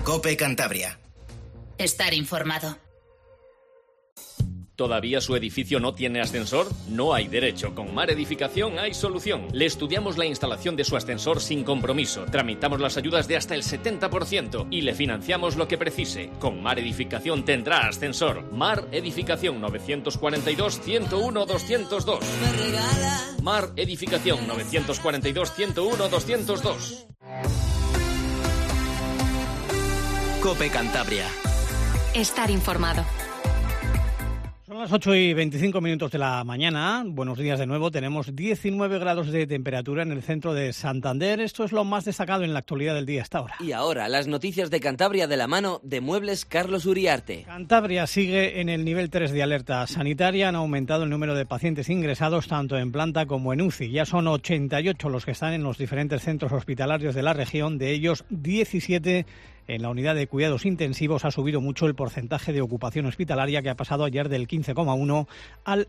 COPE Cantabria. Estar informado. ¿Todavía su edificio no tiene ascensor? No hay derecho. Con Mar Edificación hay solución. Le estudiamos la instalación de su ascensor sin compromiso. Tramitamos las ayudas de hasta el 70% y le financiamos lo que precise. Con Mar Edificación tendrá ascensor. Mar Edificación 942-101-202. Mar Edificación 942-101-202. COPE Cantabria. Estar informado. Son las 8:25 de la mañana. Buenos días de nuevo. Tenemos 19 grados de temperatura en el centro de Santander. Esto es lo más destacado en la actualidad del día hasta ahora. Y ahora, las noticias de Cantabria de la mano de Muebles Carlos Uriarte. Cantabria sigue en el nivel 3 de alerta sanitaria. Han aumentado el número de pacientes ingresados tanto en planta como en UCI. Ya son 88 los que están en los diferentes centros hospitalarios de la región. De ellos, 17 en la unidad de cuidados intensivos. Ha subido mucho el porcentaje de ocupación hospitalaria, que ha pasado ayer del 15,1 al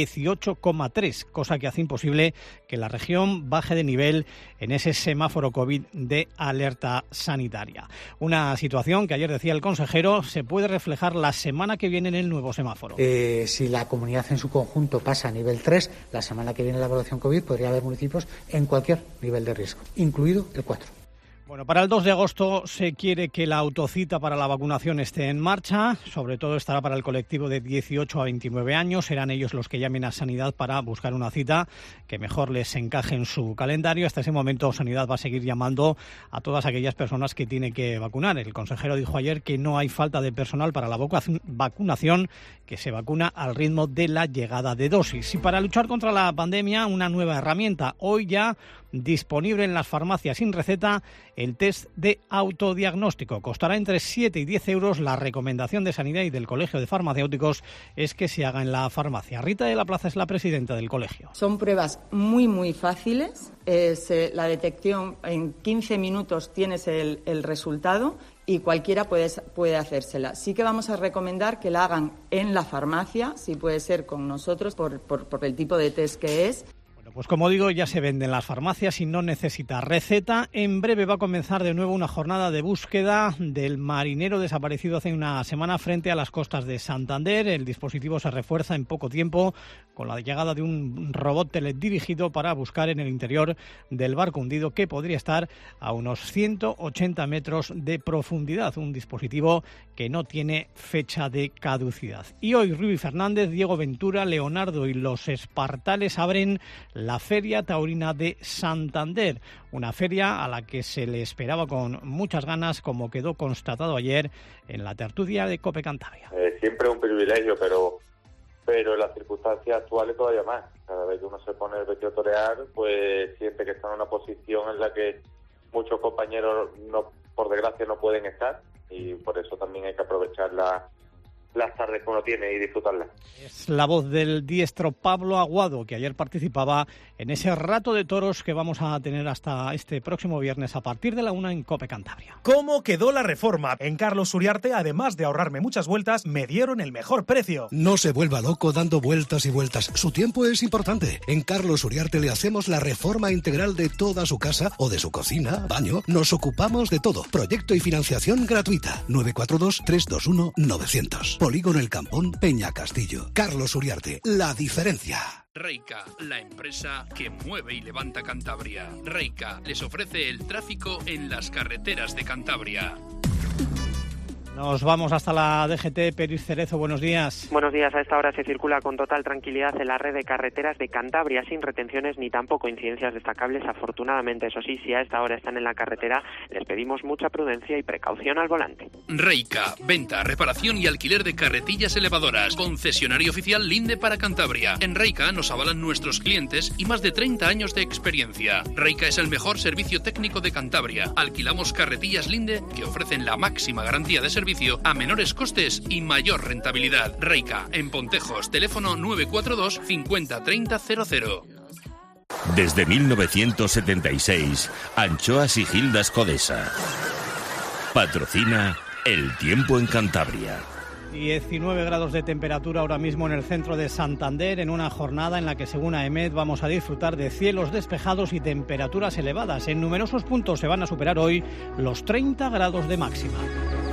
18,3, cosa que hace imposible que la región baje de nivel en ese semáforo COVID de alerta sanitaria. Una situación que ayer decía el consejero se puede reflejar la semana que viene en el nuevo semáforo. Si la comunidad en su conjunto pasa a nivel 3, la semana que viene la evaluación COVID podría haber municipios en cualquier nivel de riesgo, incluido el 4. Bueno, para el 2 de agosto se quiere que la autocita para la vacunación esté en marcha. Sobre todo estará para el colectivo de 18 a 29 años. Serán ellos los que llamen a Sanidad para buscar una cita que mejor les encaje en su calendario. Hasta ese momento Sanidad va a seguir llamando a todas aquellas personas que tiene que vacunar. El consejero dijo ayer que no hay falta de personal para la vacunación, que se vacuna al ritmo de la llegada de dosis. Y para luchar contra la pandemia, una nueva herramienta. Hoy ya disponible en las farmacias sin receta, el test de autodiagnóstico. Costará entre 7 y 10 euros. La recomendación de Sanidad y del Colegio de Farmacéuticos es que se haga en la farmacia. Rita de la Plaza es la presidenta del colegio. Son pruebas muy fáciles. La detección en 15 minutos tienes el resultado y cualquiera puede hacérsela. Sí que vamos a recomendar que la hagan en la farmacia, si puede ser con nosotros, por el tipo de test que es. Pues como digo, ya se vende en las farmacias y no necesita receta. En breve va a comenzar de nuevo una jornada de búsqueda del marinero desaparecido hace una semana frente a las costas de Santander. El dispositivo se refuerza en poco tiempo con la llegada de un robot teledirigido para buscar en el interior del barco hundido, que podría estar a unos 180 metros de profundidad. Un dispositivo que no tiene fecha de caducidad. Y hoy Rubi Fernández, Diego Ventura, Leonardo y los espartales abren la Feria Taurina de Santander, una feria a la que se le esperaba con muchas ganas, como quedó constatado ayer en la tertulia de COPE Cantabria. Siempre es un privilegio, pero en las circunstancias actuales todavía más. Cada vez que uno se pone el vestido a torear, pues siente que está en una posición en la que muchos compañeros, por desgracia, no pueden estar, y por eso también hay que aprovechar las tardes que uno tiene y disfrutarlas. Es la voz del diestro Pablo Aguado, que ayer participaba en ese rato de toros que vamos a tener hasta este próximo viernes a partir de la 1 en COPE Cantabria. ¿Cómo quedó la reforma? En Carlos Uriarte, además de ahorrarme muchas vueltas, me dieron el mejor precio. No se vuelva loco dando vueltas y vueltas. Su tiempo es importante. En Carlos Uriarte le hacemos la reforma integral de toda su casa o de su cocina, baño. Nos ocupamos de todo. Proyecto y financiación gratuita. 942-321-900. Polígono El Campón, Peña Castillo. Carlos Uriarte, la diferencia. Reica, la empresa que mueve y levanta Cantabria. Reica les ofrece el tráfico en las carreteras de Cantabria. Nos vamos hasta la DGT. Peris Cerezo, buenos días. Buenos días. A esta hora se circula con total tranquilidad en la red de carreteras de Cantabria, sin retenciones ni tampoco incidencias destacables. Afortunadamente, eso sí, si a esta hora están en la carretera, les pedimos mucha prudencia y precaución al volante. Reica, venta, reparación y alquiler de carretillas elevadoras. Concesionario oficial Linde para Cantabria. En Reica nos avalan nuestros clientes y más de 30 años de experiencia. Reica es el mejor servicio técnico de Cantabria. Alquilamos carretillas Linde que ofrecen la máxima garantía de servicio a menores costes y mayor rentabilidad. Reica, en Pontejos, teléfono 942 50 30 00. Desde 1976, Anchoas y Gildas Codesa. Patrocina El Tiempo en Cantabria. 19 grados de temperatura ahora mismo en el centro de Santander, en una jornada en la que, según AEMET, vamos a disfrutar de cielos despejados y temperaturas elevadas. En numerosos puntos se van a superar hoy los 30 grados de máxima.